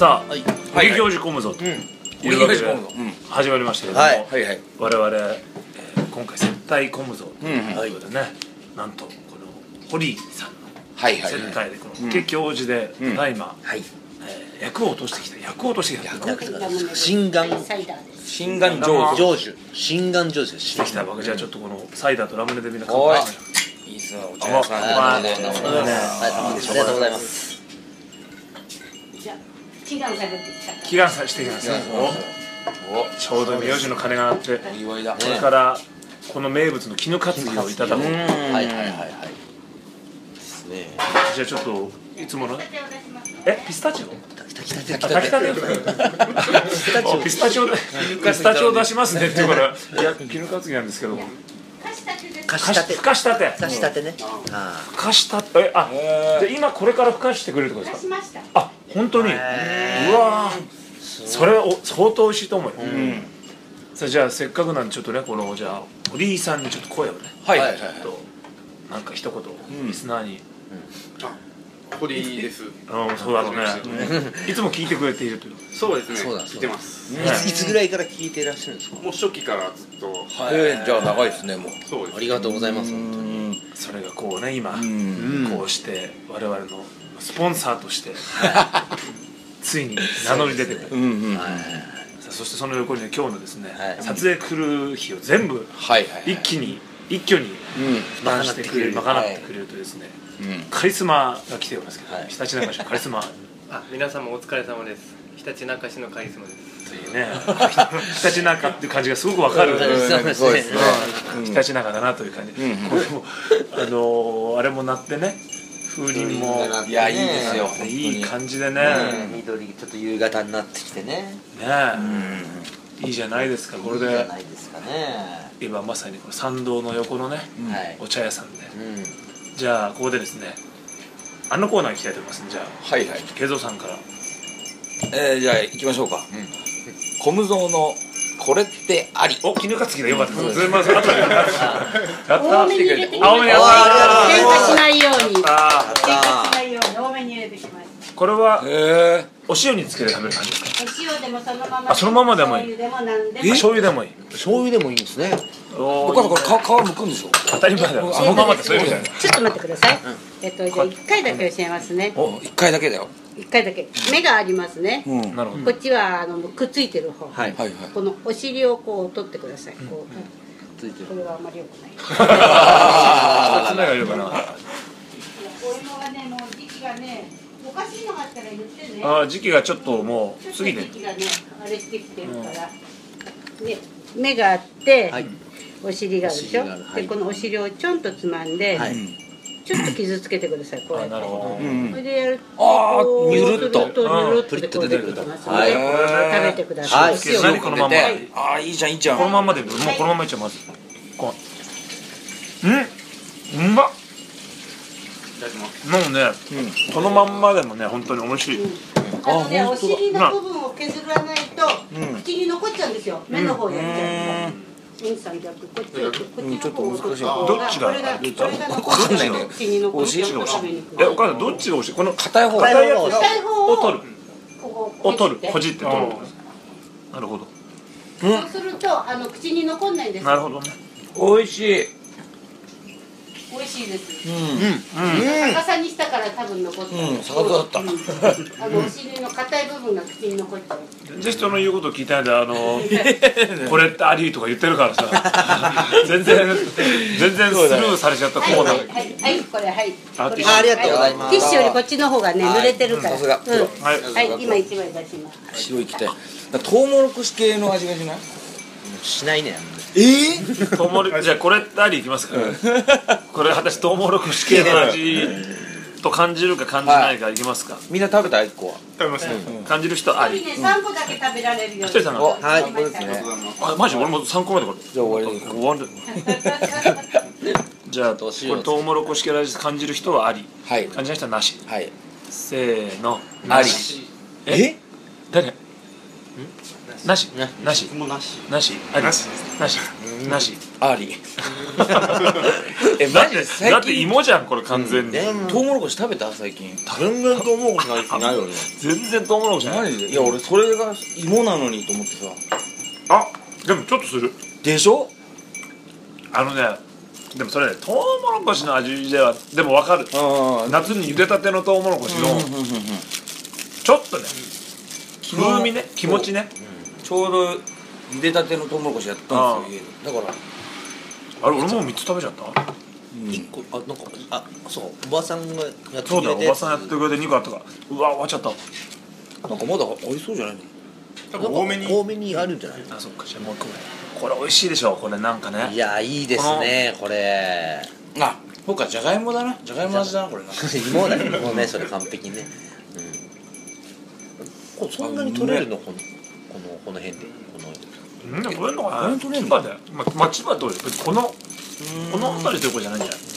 さあ、 はい劇行事コムゾというわけで始まりましたけども、我々今回接待コムゾということでね、なんとこの堀井さんの接待でこの劇行事でただいま役を落としてきた心願成就してきたわけ。じゃあちょっとこのサイダーとラムネでみんな乾杯しましょう。 いいっすね、お茶屋さん。 ありがとうございます。 じゃあ祈願してきます。ちょうど名字の鐘が鳴ってこお祝いだ。 れからこの名物の絹担ぎをいただこう。じゃあちょっといつものピスタチオ炊きたてピスタチオ出しますねっていうから絹担ぎなんですけど、ふかしたてね。ふかしたて、じゃあ今これからふかしてくれるってことですか？あ、本当に。うわー、それは相当美味しいと思うよ。さあじゃあせっかくなんでちょっとね、このじゃあ堀井さんにちょっと声をね、なんか一言リスナーに。 堀井です。 そうだろうね。いつも聞いてくれているという。 そうですね。聞いてます。 いつぐらいから聞いていらっしゃるんですか？ もう初期からずっと。 じゃあ長いですね、もう。 そうです。 ありがとうございます。本当に。 それがこうね、今こうして我々のスポンサーとしてついに名乗り出てくる。そしてその横に今日のですね、撮影来る日を全部一挙に賄ってくれるとですね、カリスマが来ておりますけど、ひたちなか市のカリスマ。 皆様お疲れ様です。ひたちなか市のカリスマです。 というね、ひたちなかっていう感じがすごくわかる。ひたちなかだなという感じ。これもあれも鳴ってね、風鈴もいやいいですよ。 いい感じでね。 緑ちょっと夕方になってきてね。 いいじゃないですか。これで今まさにこの参道の横のねお茶屋さんで。じゃあここでですね、あのコーナー行きたいと思いますんで、じゃあ慶三さんから。 じゃあ行きましょうか。コムゾーのこれってあり。 絹担ぎでよかったです。すみません。やった。 多めに入れてきました。 多めにやった。 喧嘩しないように多めに入れてきました。 これはお塩につけて食べる感じですか？ お塩でもそのまま。 そのままでもいい。醤油でもいい。 醤油でもいいんですね。お母さんこれ皮むくんでしょ？ 当たり前だよ。そのままでそういうことじゃない。 ちょっと待ってください。じゃあ1回だけ教えますね。 1回だけだよ。 1回だけ。目がありますね。 なるほど。 こっちはくっついてる方。このお尻をこう取ってください。これはあんまり良くない。 2つ目がいるかな。 お芋がね、もう時期がね、おかしいのがあったら言ってね。 時期がちょっともう過ぎてる。 時期がね、あれしてきてるから。で、目があって、お尻があるでしょ。で、このお尻をちょんとつまんで、ちょっと傷つけてください。こうやって。それでやると、 ニュルッとプリッと出てくると。食べてください。 このまま。 いいじゃんいいじゃん。 このままでもうこのままいっちゃう。まず。うまっ。もうね、このまんまでもね、本当に美味しい。 お尻の部分を削らないと口に残っちゃうんですよ。目の方やっちゃう。こっちの方。 どっちが分かんないね。 口に残っちゃう。 お母さんどっちが美味しい？この硬い方を取る。ほじって取る。なるほど。 そうすると口に残んないんです。 なるほどね。 美味しい。 美味しいです。逆さにしたから多分残った。 逆さだった。 お尻の硬い部分が口に残っちゃう。 全然人の言うこと聞いてないで、これってありとか言ってるからさ、全然スルーされちゃったコーナー。 はいこれはい。 ありがとうございます。 ティッシュよりこっちの方がね濡れてるから。 はい今一枚出します。 白いきたい。トウモロコシ系の味がしない？しないね。 トウモロコシ、じゃあこれってありいきますか。これ果たしてトウモロコシ系の味と感じるか感じないかいきますか。 みんな食べた1個は。 食べますね。 感じる人あり。 3個だけ食べられるよ。 ひとりさんが。 はい、これですね。 マジ俺も3個目でこれ。 じゃあ終わりです。 終わる。じゃあこれトウモロコシ系の味感じる人はあり。感じない人はなし。せーの。 あり。 誰？ なしなしもうなしなしありなしなしなしありマジでだ最って近芋じゃんこれ完全にトウモロコシ食べた最近全然トウモロコシない気ないよね。 全然トウモロコシじゃないマジでいや俺それが芋なのにと思ってさあでもちょっとするでしょでもそれねトウモロコシの味ではでも分かる夏に茹でたてのトウモロコシのちょっとね風味ね気持ちねちょうど茹でたてのトウモロコシやったんですよ家でだからあれ俺もう3つ食べちゃった一個なんかそうおばさんがやってそうだよおくれてばさんやってくれて2個あったからうわ終わっちゃったなんかまだ美味しそうじゃないの多分多めにあるんじゃない？ あそっかじゃあもう一個これ美味しいでしょこれなんかねいやいいですねこれ。 あそうかじゃがいもだなじゃがいもの味だなこれな芋だよもうねそれ完璧ね。これそんなに取れるのこの辺でうん取れんのかなこれ取れんの千葉でまあ千葉どうよこの辺りということじゃないんじゃない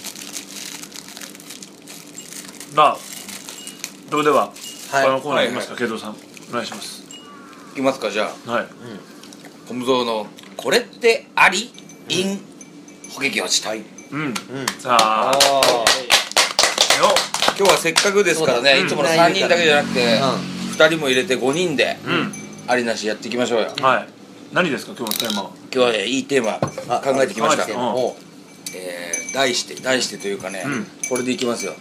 まあそれでははいこのコーナーいきますか慶三さんお願いしますいきますかじゃあはいコムゾーのこれってあり in 捕撃落ちたいさあよ今日はせっかくですからねいつもの3人だけじゃなくて2人も入れて5人でありなしやっていきましょうよはい何ですか今日のテーマは今日はねいいテーマ考えてきましたうん題してというかねこれでいきますよ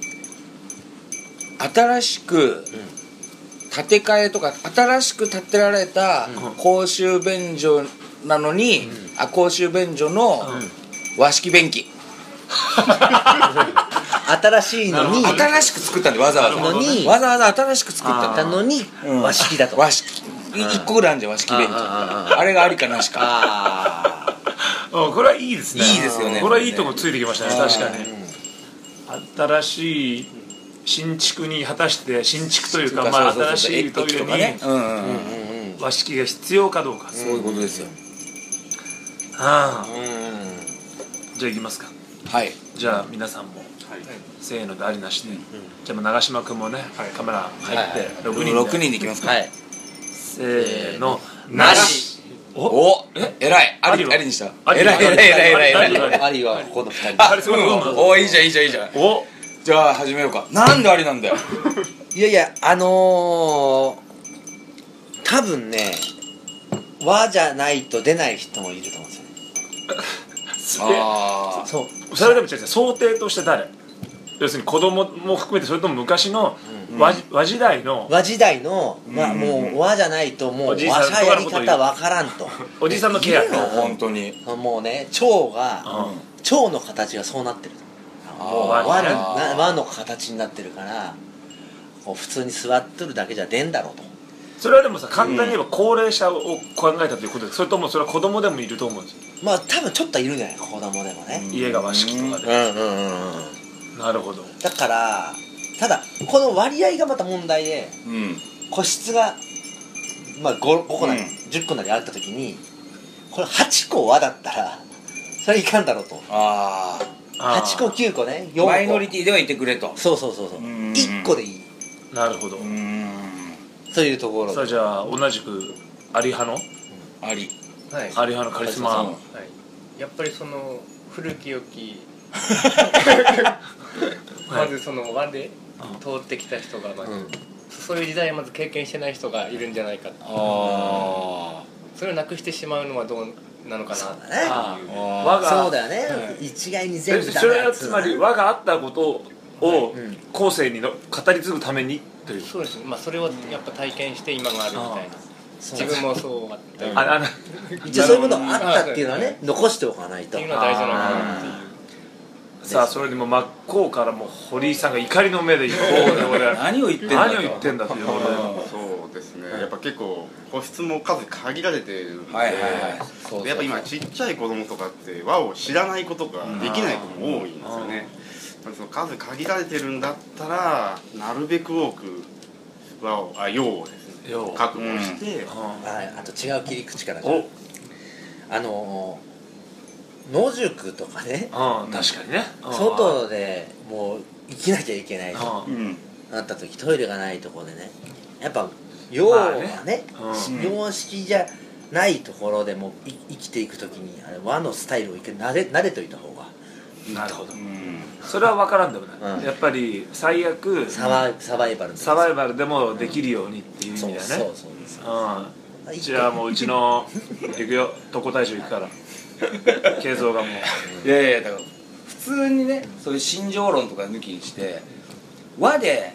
新しく建て替えとか新しく建てられた公衆便所なのに公衆便所の和式便器新しいのに新しく作ったんでわざわざのにわざわざ新しく作ったんだたのに和式だと。 和式1個ぐらいあるんじゃん和式便所あれがありかなしかあこれはいいですねいいですよねこれはいいとこついてきましたね確かに新しい新築に果たして新築というかまあ新しいトイレに和式が必要かどうかそういうことですよああじゃあいきますかはいじゃあ皆さんもせーのでありなしでじゃあ長嶋君もねカメラ入って 6人でいきますかはいせーのなしお偉いありにした偉いありはこの2人。 おいいじゃんいいじゃんいいじゃんおじゃあ始めようかなんでありなんだよいやいや多分ね和じゃないと出ない人もいると思うんですよね。 あそうそれでも違う想定として誰要するに子供も含めてそれとも昔の和時代の和時代のまあもう和じゃないともう和おじいさんと者やりかのこと言う方わからんとおじさんのケアあ本当にもうね腸の形がそうなってるもう和の形になってるからこう普通に座っとるだけじゃ出んだろうと。 それはでもさ簡単に言えば高齢者を考えたということでそれともそれは子供でもいると思うんですよまあ多分ちょっといるんじゃない子供でもね。 家が和式とかでなるほどだからただこの割合がまた問題で個室がまあ 5個なり10個なりあった時にこれ8個和だったらそれいかんだろうと。8個9個ね4個マイノリティではいてくれとそう1個でいいなるほどそういうところさあじゃあ同じくアリ派のありはいアリ派のカリスマはいやっぱりその古き良きまずその和で通ってきた人がまずそういう時代をまず経験してない人がいるんじゃないかそれをなくしてしまうのはどうなのかなっていう和がそうだよね一概に全部それはつまり和があったことを後世に語り継ぐためにというそうですねまあそれをやっぱ体験して今があるみたいな自分もそうあったよ一応そういうものがあったっていうのはね残しておかないとっていうのは大事なのかなっていうさあそれでも真っ向からもう堀井さんが怒りの目で言う何を言ってんだ何を言ってんだというそうですねやっぱ結構個室も数限られてるんではいでやっぱ今ちっちゃい子供とかって和を知らないことができない子も多いんですよねその数限られてるんだったらなるべく多く洋をですね確保してあと違う切り口から野宿とかね確かにね外でもう生きなきゃいけないとなった時トイレがないところでねやっぱ要はね、 うん洋式じゃないところでも生きていくときにあれ和のスタイルを一回慣れといた方がいいなるほど、 うん、 それは分からんでもない、 うんやっぱり最悪サバイバルサバイバルでもできるようにっていう意味だよね。 そうですうん、じゃあもううちの行くよ特攻大将行くから慶三がもういやいやだから普通にねそういう心情論とか抜きにして和で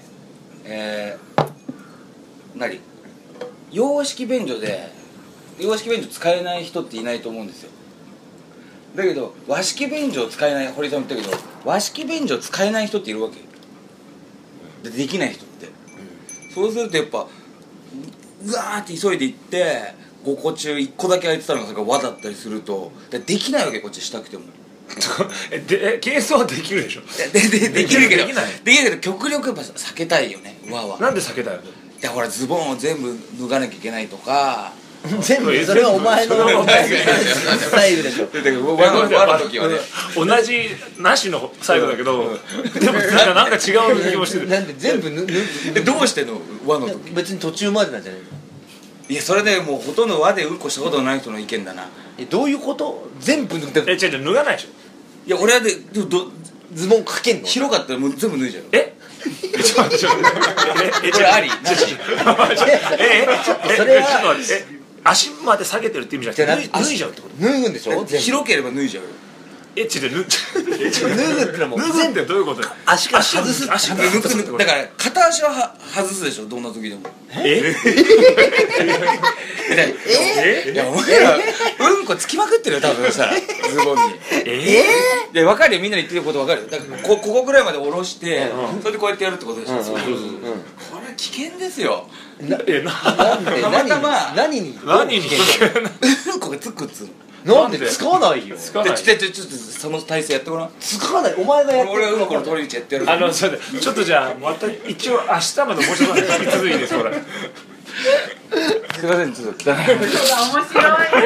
洋式便所で洋式便所使えない人っていないと思うんですよ。だけど和式便所を使えない、堀さんも言ったけど和式便所使えない人っているわけできない人って、そうするとやっぱうわーって急いで行って5個中1個だけ空いてたのがそれが和だったりするとできないわけ、こっちしたくても継相はできるでしょ。 できるけどできない極力やっぱ避けたいよね和は。 なんで避けたいの？ いやほらズボンを全部脱がなきゃいけないとか全部それはお前のスタイルでしょ。 和の時はね同じなしの最後だけど、でもなんか違う気もしてる。 なんで全部どうしてんの和の時？ 別に途中までなんじゃないの？ いやそれでもうほとんど和でうんこしたことのない人の意見だな。 どういうこと？全部脱いで違う脱がないでしょ。 いや俺はズボンかけんの？ 広かったらもう全部脱いじゃう。 ちょっとこれありなし？ それは足まで下げてるって意味じゃなくて脱いじゃうってこと？ 脱ぐんでしょ？ 広ければ脱いじゃうよ。 違う脱ぐってのも脱ぐってどういうことよ？ 足から外す足から外すってこと？ だから片足は外すでしょ、どんな時でも。いやお前らうんこつきまくってるよ多分さズボンに。いや分かるよ、みんなに言ってること分かるよ。だからここぐらいまで下ろしてそれでこうやってやるってことでしょ。これは危険ですよ。 なんでたまたま何にうんこがつくっつうの。 なんでつかないよ。 つかない。 ちょっとその体勢やってごらん。 つかない。お前がやってる。 俺はうんこの通り道やってやる。 それでちょっとじゃあまた一応明日までもうちょっと引き続いてこれ。 すいません、ちょっと汚い。 面白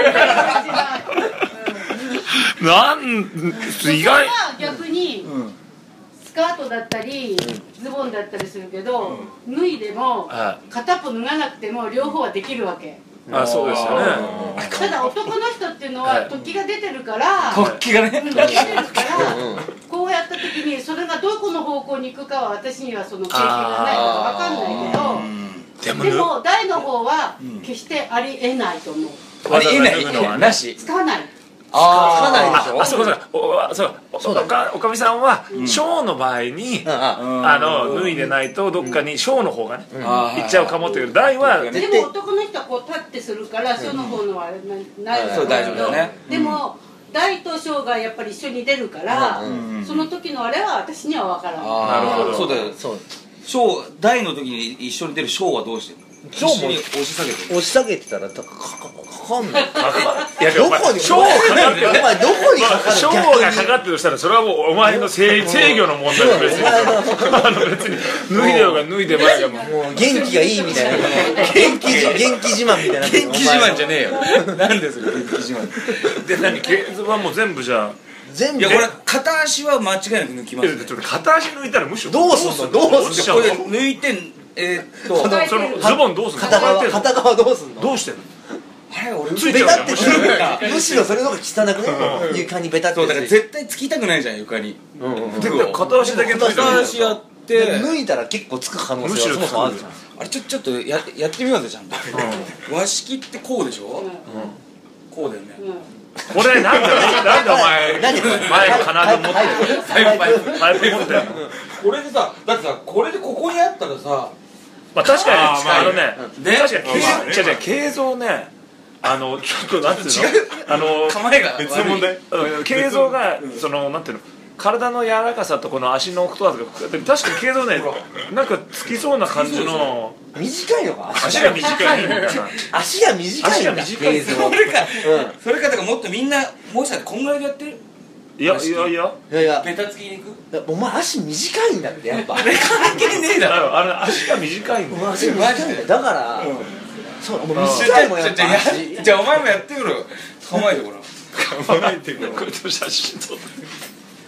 い。 意外。 逆にスカートだったりズボンだったりするけど、脱いでも片っぽ脱がなくても両方はできるわけ。 そうですよね。 ただ男の人っていうのは突起が出てるから突起がね突起が出てるからこうやった時にそれがどこの方向に行くかは私にはその経験がないから分かんないけど、でも大の方は決してありえないと思う。 ありえないなし。 つかない。 つかないでしょ。 そうか。おかみさんはショーの場合に脱いでないとどっかにショーの方がね行っちゃうかもっていう。大はでも男の人はこう立ってするからその方のはないそう大丈夫だね。 でも大と小がやっぱり一緒に出るからその時のあれは私には分からない。 なるほど。そうだよ。小大の時に一緒に出る小はどうしてるの？ 小も押し下げてる。 押し下げてたらかかんない。 どこにショーがかかってる？お前どこにかかる？ ショーがかかってるとしたらそれはもうお前の制御の問題だ。別に脱いでようが脱いでまいがもう元気がいいみたいな元気自慢みたいな。 元気自慢じゃねえよ。なんですよ元気自慢で。何ケーズはもう全部じゃあ全部。 いやこれ片足は間違いなく抜きますね。 ちょっと片足抜いたらむしろどうすんの？ これ抜いてそのズボンどうすんの？ 片側どうすんの？ どうしてんの？ あれ俺ベタってむしろそれの方が汚くね。床にベタって。 そうだから絶対つきたくないじゃん床に。 で片足だけ抜いたら片足やって脱いだら結構つく可能性はそもそもあるじゃん。 あれちょっとやってみようぜちゃんと。和式ってこうでしょ？こうだよね。 これなんでお前前の金具持ってパイプ持ってんの？ これでさ、だってさこれでここにあったらさ、 まあ確かに確かに形像ねちょっとなんていうの構えが別の問題。形像がそのなんていうの体の柔らかさとこの足の太さとか確かに形像ねなんかつきそうな感じの。 短いのか？ 足が短いのかな。 足が短いんだ。形像。 それかだからもっとみんなもしかしてこんぐらいでやってる？ いやベタつきに行く？ お前足短いんだってやっぱ。 関係ねえだろ。 足が短いの。 足短いんだ。だからそうもう短いもんやっぱ。 じゃあお前もやってみろよ。構えてごらん。 構えてこれ写真撮って。 こ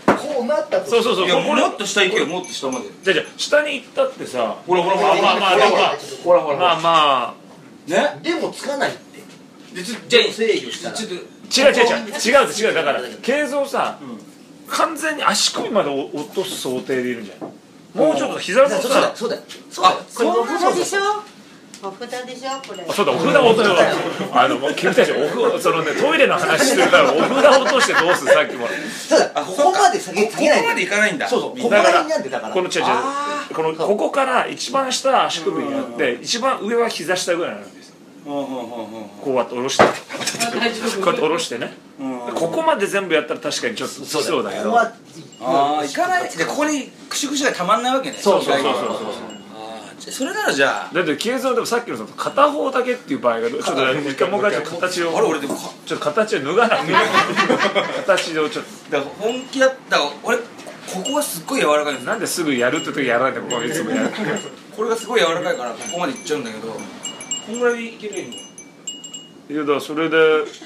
うなったとそうそうそう、 いやこれもっと下行けよ、もっと下まで。 じゃあ下に行ったってさ、 ほらほらほらまあまあでもまあほらほらまあまね。 でもつかないってでじゃあ制御したらちょっとあ違うだから慶三さ、完全に足首まで落とす想定でいるんじゃない？もうちょっと膝のさ、 そうだよあこれお札でしょ、お札でしょこれ。 あそうだ、お札落としてもう君たちそのねトイレの話してるからお札落としてどうする、さっきもそうだここまで下げここまで行かないんだ。 そうそうここら辺なんでだからここから一番下は足首にあって一番上は膝下ぐらいなんですよ。こうやって下ろしてこうやって下ろしてね、ここまで全部やったら確かにちょっときそうだけど、 ああ行かないで、ここにクシュクシュがたまんないわけね。 そうそれならじゃあだって慶三でもさっきの片方だけっていう場合がちょっと一回もう一回形をあれ俺でもちょっと形を脱がなくて形をちょっだから本気だったら俺ここがすっごい柔らかいんですとなんですぐやるって時やらないでここいつもやるこれがすごい柔らかいからここまでいっちゃうんだけど、こんぐらいいけるよ。 いやだからそれで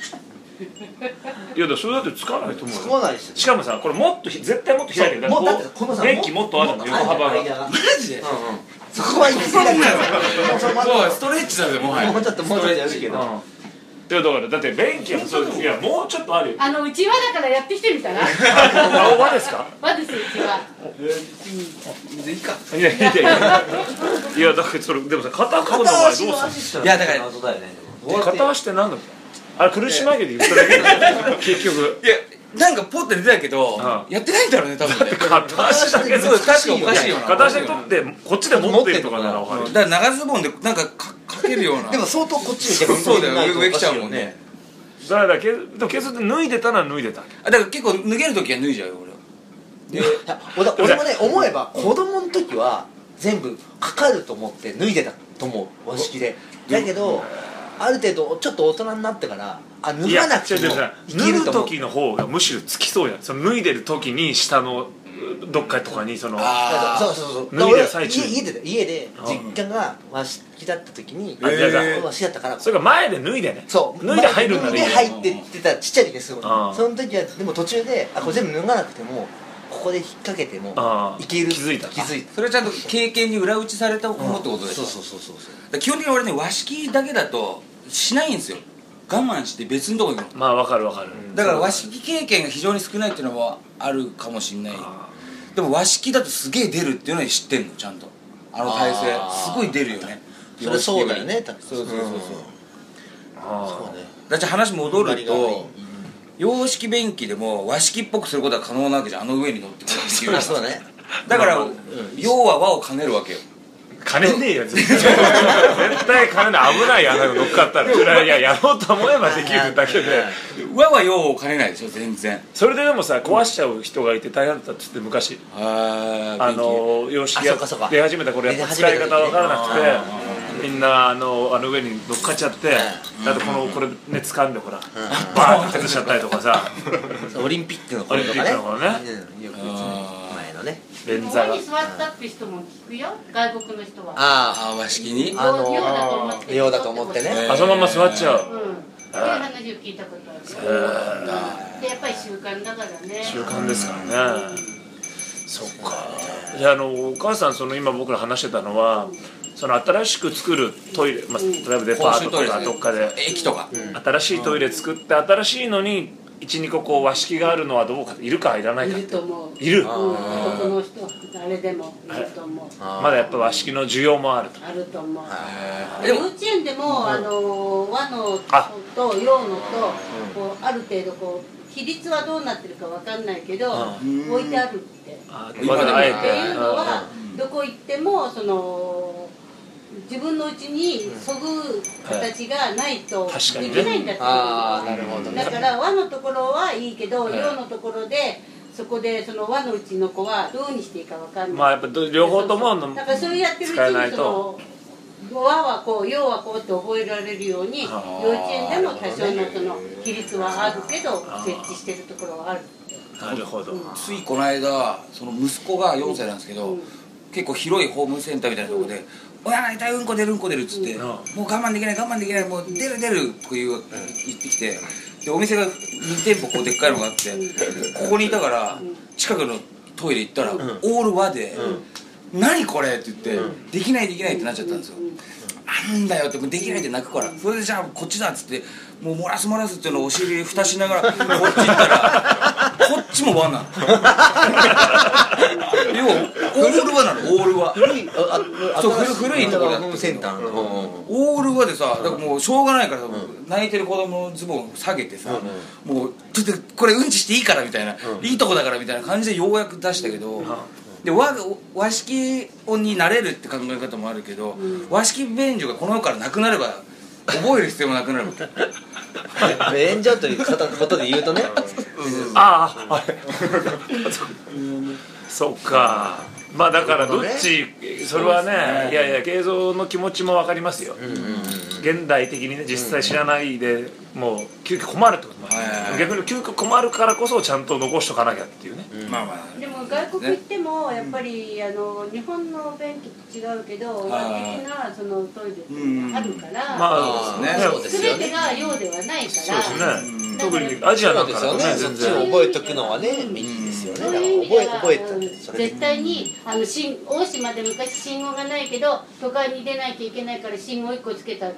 いやだからそれだってつかないと思うよ。 つかないですよしかもさこれもっと絶対もっと開いてるからだってこのさ便器もっとあるの横幅がマジでそこは行き過ぎだそうストレッチだぜもはや。 もうちょっとやるけどいやだからだって便器はそういやもうちょっとあるよ。 うちわだからやってきてみたらあ輪ですか？ 輪ですうちわ。 いいか。 いやいやだからそれでもさ片方の場合どうするの？ いやだから片足って何だっけ？あれ苦し紛れで言っただけ結局いやなんかポッて出たけどやってないんだろうね多分ね。 片足だけそう確かおかしいよな。 片足で取ってこっちで持ってるとかなら分かる。 だから長ズボンでなんかかけるような。 でも相当こっちにそうだよ上来ちゃうもんね。 だからでもケツって脱いでたら脱いでた。 だから結構脱げる時は脱いじゃうよ俺は。 俺もね思えば子供の時は全部かかると思って脱いでたと思う和式で。だけどある程度ちょっと大人になってから脱がなくても脱ぐ時の方がむしろつきそうやん。その脱いでる時に下のどっかとかにそのそう脱いでる最中家で実家が和式だった時に和式だったからそれが前で脱いでねそう脱いで入るんだね。 脱いで入ってってたちっちゃい時ですごいその時はでも途中でこれ全部脱がなくてもここで引っ掛けてもいける気づいたそれはちゃんと経験に裏打ちされたものってことでしょ。そう基本的に俺ね和式だけだとしないんですよ。我慢して別のとこ行くの。 まあ分かるだから和式経験が非常に少ないっていうのもあるかもしれない。でも和式だとすげえ出るっていうのは知ってんのちゃんとあの体勢すごい出るよね。 それそうだよね。 そうだって話戻ると洋式便器でも和式っぽくすることは可能なわけじゃん。あの上に乗ってくるっていうそうだね。 だから要は和を兼ねるわけよ。 兼ねねえよ絶対兼ねない。危ない穴が乗っかったらいややろうと思えばできるだけで和は要を兼ねないでしょ全然。 それででもさ壊しちゃう人がいて大変だったっつって昔洋式や出始めた頃やっぱ使い方分からなくてみんなあの上に乗っかっちゃってあとこれね掴んでほらバーンって崩しちゃったりとかさオリンピックの頃とかねよく前のね便座がここに座ったって人も聞くよ外国の人は。 和式に用だと思ってね。 そのまま座っちゃう。 そういう話を聞いたことある。でやっぱり習慣だからね。 習慣ですからね。そっか。じゃあお母さんその今僕ら話してたのはその新しく作るトイレ、例えばデパートとかどっかで駅とか新しいトイレ作って新しいのに12個こう和式があるのはどうかいるかいらないかいると思う。 いる。 男の人誰でもいると思う。 まだやっぱ和式の需要もあると。 あると思う。幼稚園でも和のと洋のとこうある程度こう比率はどうなってるかわかんないけど置いてあるって。 まだあえっていうのはどこ行ってもその自分のうちにそぐ形がないとできないんだって。だから和のところはいいけど洋のところでそこでその和のうちの子はどうにしていいかわかんない。 まあやっぱ両方ともだからそうやってるうちにその和はこう洋はこうって覚えられるように幼稚園でも多少のその比率はあるけど設置してるところはある。 なるほど。 ついこの間その息子が4歳なんですけど結構広いホームセンターみたいなところで親が痛いうんこ出るっつってもう我慢できないもう出るとか言ってきてでお店が2店舗こうでっかいのがあってここにいたから近くのトイレ行ったら、オール和で「何これ!」って言って「できないできない」ってなっちゃったんですよ。なんだよってできないって泣くから、それでじゃあこっちだっつってもう漏らすっていうのをお尻蓋しながらこっち行ったらこっちも和なの。要はオール和なの。オール和古い古いところだってセンターのオール和でさ、だからもうしょうがないから泣いてる子供のズボンを下げてさ、もうちょっとこれうんちしていいからみたいな、いいとこだからみたいな感じでようやく出したけど、で和式音になれるって考え方もあるけど、和式便所がこの世からなくなれば覚える必要もなくなるわけ。 便所ということで言うとね、 ああそっか。まあだからどっち、それはね、いやいや慶三の気持ちも分かりますよ。現代的にね、実際知らないでもう急遽困るってこともある。逆に急遽困るからこそちゃんと残しとかなきゃっていうね。 まあまあでも外国行ってもやっぱり日本の便器と違うけど和的なそのトイレっていうのがあるから、 まあ全てが用ではないから。 そうですね。特にアジアなんかだとね、 そっちを覚えとくのはね、いいですよね。 そういう意味では覚えた絶対に大島で昔信号がないけど都会に出なきゃいけないから信号1個つけたって。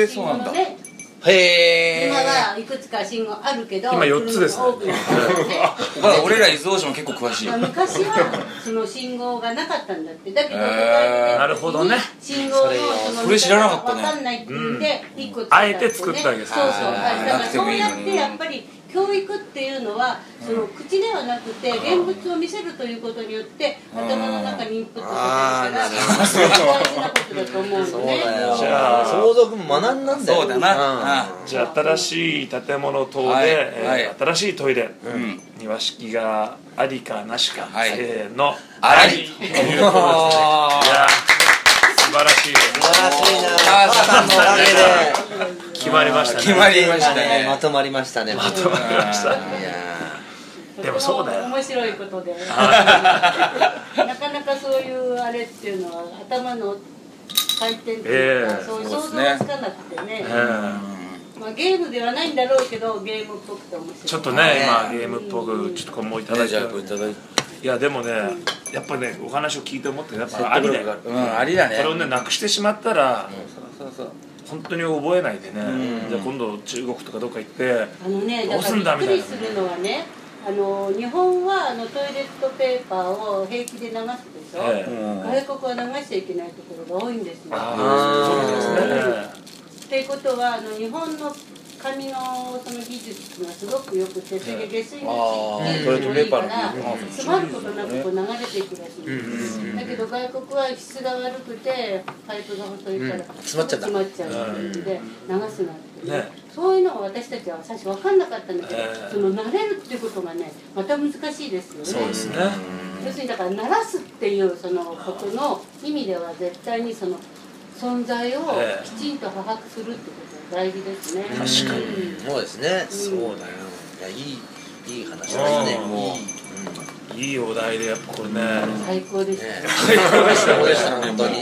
そうなんだ。 へえ。 今はいくつか信号あるけど今4つですね。 多くなったね。 俺ら伊豆大島結構詳しい。 昔はその信号がなかったんだって。だけど都会でなるほどね。 信号のそれ知らなかったね。 分かんないっていうんで1個つけたってね。 あえて作ったわけです。 そうそう。だからそうやってやっぱり教育っていうのはその口ではなくて現物を見せるということによって頭の中にインプットされるから大事なことだと思うのね。 じゃあ相続も学んだんだよ。 そうだな。 じゃあ新しい建物等で新しいトイレに和式がありかなしか、せーの、 あり。 ということですね。いや素晴らしい。 素晴らしいな。母さんのおかげで決まりましたね。 決まりましたね。 まとまりましたね。 まとまりました。 いやでもそうだよ。 面白いことでなかなかそういうあれっていうのは頭の回転っていうか、そういう想像がつかなくてね。まあゲームではないんだろうけどゲームっぽくて面白い。 ちょっとね今ゲームっぽくちょっとこういただいて。いやでもねやっぱねお話を聞いて思ってやっぱありだよ。 ありだね。 これをねなくしてしまったら本当に覚えないでね。じゃあ今度中国とかどっか行ってどうすんだみたいな。 びっくりするのはね。日本はトイレットペーパーを平気で流すでしょ、外国は流しちゃいけないところが多いんですよ。 そうですね。 っていうことは日本の紙のその技術がすごくよくて、それで下水の技術もいいから詰まることなくこう流れていくらしいんです。だけど外国は質が悪くてパイプが細いから詰まっちゃうので流すなんてね。そういうのを私たちは最初分かんなかったんだけど、その慣れるっていうことがねまた難しいですよね。 そうですね。 要するにだから慣らすっていうそのことの意味では絶対にその存在をきちんと把握するってことが大事ですね。 確かに。 そうですね。そうだよ。いい話ですね。もういいお題でやっぱこれね。 最高です。 最高でした本当に。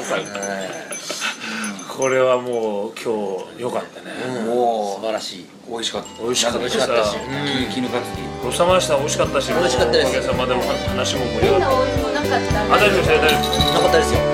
これはもう今日良かったね。 もう素晴らしい。 美味しかった。 美味しかったし。 絹かつき。 ごちそうさまでした。美味しかったし。 美味しかったです。 お客様でも話も盛り上がった。 変なお湯もなかった。 大丈夫です。 なかったですよ。